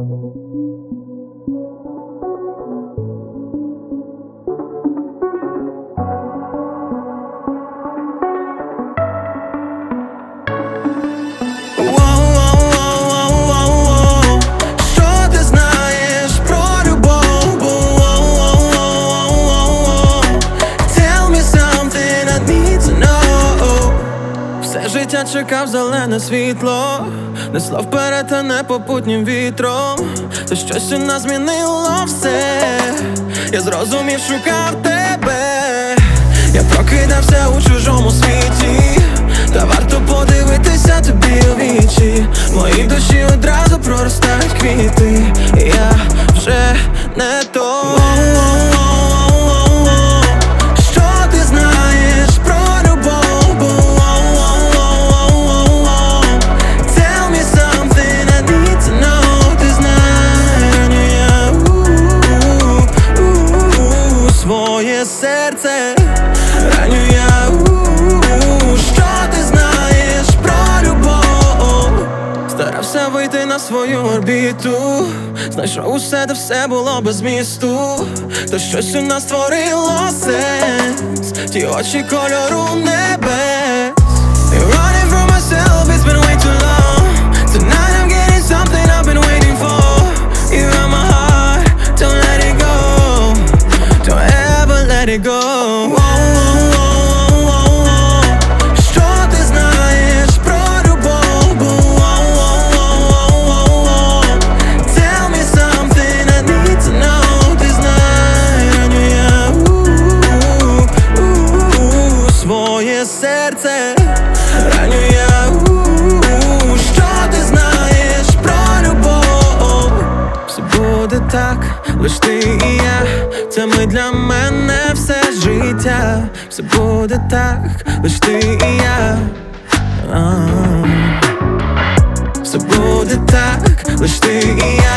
Життя чекав зелене світло, несло вперед, а не попутнім вітром. Це щось у нас змінило все. Я зрозумів, шукав тебе. Я прокидався у чужому світі, та варто подивитися тобі у вічі. В моїй душі одразу проростають квіти. Я вже не той. Що ти знаєш про любов? Своє серце раню я. Що ти знаєш про любов? Старався вийти на свою орбіту, знайшов усе, де все було без змісту. То щось у нас створило сенс, ті очі кольору небес. Running from myself, it's been way too long. Tonight I'm getting something I've been waiting for. You are my heart, don't let it go. Don't ever let it go. Що ти знаєш про любов? Tell me something I need to know. Ти знаєш, раню я своє серце раню я. Що ти знаєш про любов? Все буде так, лиш ти і я. Це ми для мене все життя. Все буде так, лиш ти і я. Все буде так, лиш ти і я.